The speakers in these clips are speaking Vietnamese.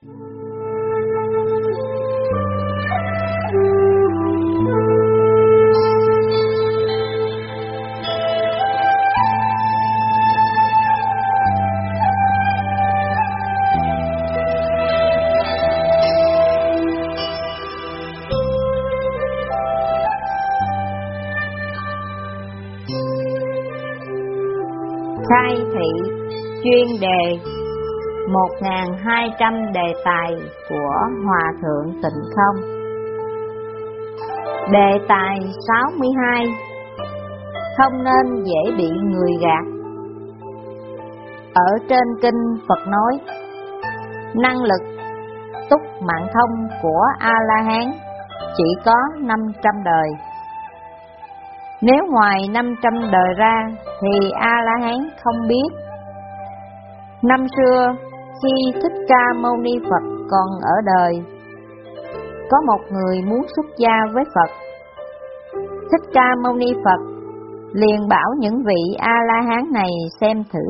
Khai thị chuyên đề 1200 đề tài của Hòa Thượng Tịnh Không. Đề tài 62: không nên dễ bị người gạt. Ở trên kinh Phật nói, năng lực túc mạng thông của A-la-hán chỉ có 500 đời. Nếu ngoài 500 đời ra thì A-la-hán không biết. Năm xưa, khi Thích Ca Mâu Ni Phật còn ở đời, có một người muốn xuất gia với Phật. Thích Ca Mâu Ni Phật liền bảo những vị A-la-hán này xem thử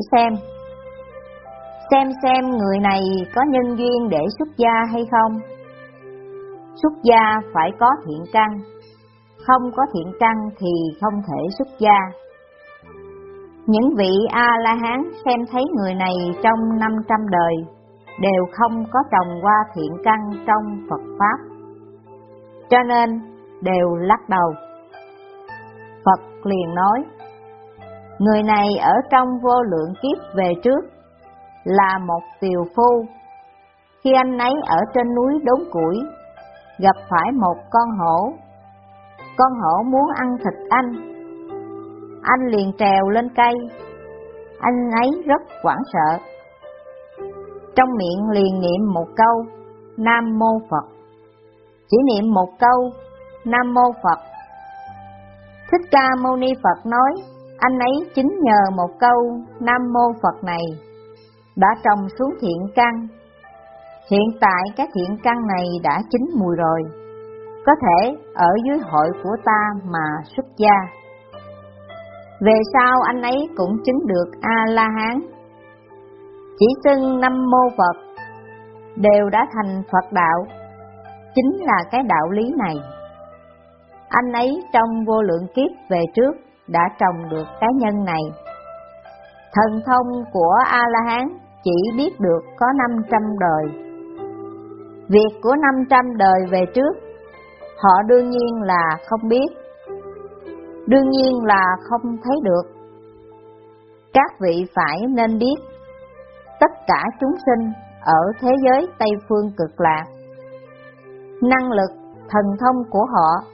xem người này có nhân duyên để xuất gia hay không. Xuất gia phải có thiện căn, không có thiện căn thì không thể xuất gia. Những vị A-la-hán xem thấy người này trong 500 đời đều không có trồng qua thiện căn trong Phật Pháp, cho nên đều lắc đầu. Phật liền nói, người này ở trong vô lượng kiếp về trước là một tiều phu. Khi anh ấy ở trên núi đốn củi, gặp phải một con hổ. Con hổ muốn ăn thịt anh liền trèo lên cây. Anh ấy rất hoảng sợ, trong miệng liền niệm một câu Nam Mô Phật. Chỉ niệm một câu Nam Mô Phật, Thích Ca Mâu Ni Phật nói, anh ấy chính nhờ một câu Nam Mô Phật này đã trồng xuống thiện căn. Hiện tại các thiện căn này đã chín mùi rồi, có thể ở dưới hội của ta mà xuất gia. Về sau anh ấy cũng chứng được A-la-hán. Chỉ xưng Nam Mô Phật đều đã thành Phật đạo, chính là cái đạo lý này. Anh ấy trong vô lượng kiếp về trước đã trồng được cái nhân này. Thần thông của A-la-hán chỉ biết được có 500 đời. Việc của 500 đời về trước, họ đương nhiên là không biết, đương nhiên là không thấy được. Các vị phải nên biết, tất cả chúng sinh ở thế giới Tây Phương Cực Lạc, năng lực, thần thông của họ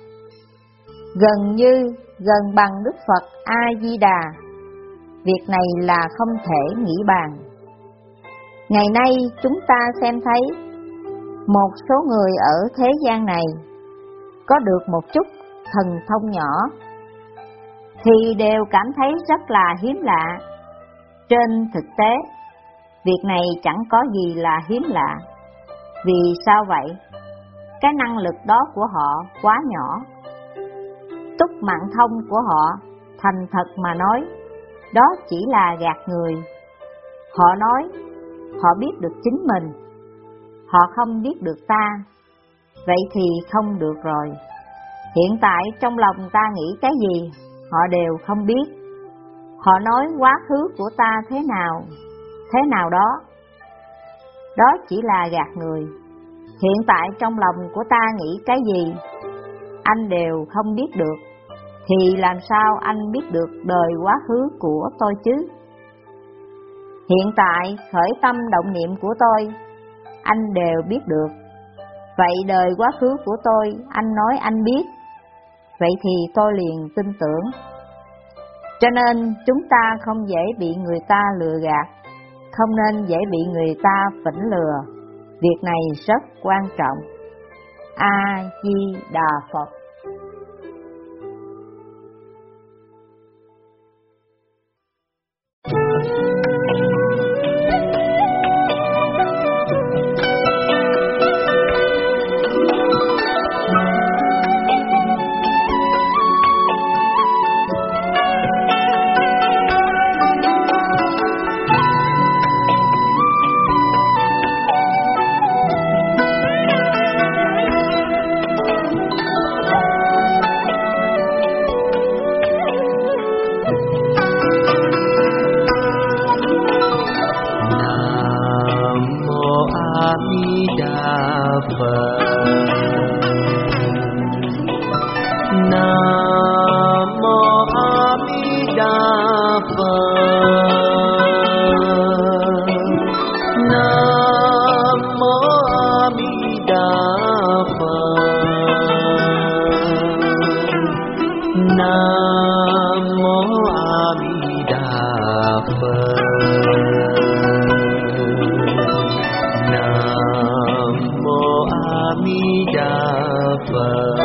gần bằng Đức Phật A-di-đà. Việc này là không thể nghĩ bàn. Ngày nay chúng ta xem thấy một số người ở thế gian này có được một chút thần thông nhỏ thì đều cảm thấy rất là hiếm lạ. Trên thực tế, việc này chẳng có gì là hiếm lạ. Vì sao vậy? Cái năng lực đó của họ quá nhỏ. Túc mạng thông của họ, thành thật mà nói, đó chỉ là gạt người. Họ nói họ biết được chính mình, họ không biết được ta. Vậy thì không được rồi. Hiện tại trong lòng ta nghĩ cái gì, họ đều không biết. Họ nói quá khứ của ta thế nào đó. Đó chỉ là gạt người. Hiện tại trong lòng của ta nghĩ cái gì, anh đều không biết được. Thì làm sao anh biết được đời quá khứ của tôi chứ? Hiện tại khởi tâm động niệm của tôi, anh đều biết được. Vậy đời quá khứ của tôi, anh nói anh biết. Vậy thì tôi liền tin tưởng. Cho nên chúng ta không dễ bị người ta lừa gạt, không nên dễ bị người ta phỉnh lừa. Việc này rất quan trọng. A-di-đà Phật. Đà Phật. Nam mô A Di Đà Phật. Nam mô A Di Đà Phật. Nam mô A Di Đà Phật. Nam mô A Di Đà Phật.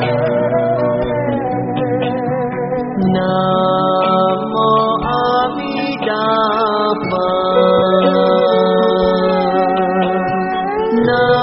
Nam mô A Di Đà Phật.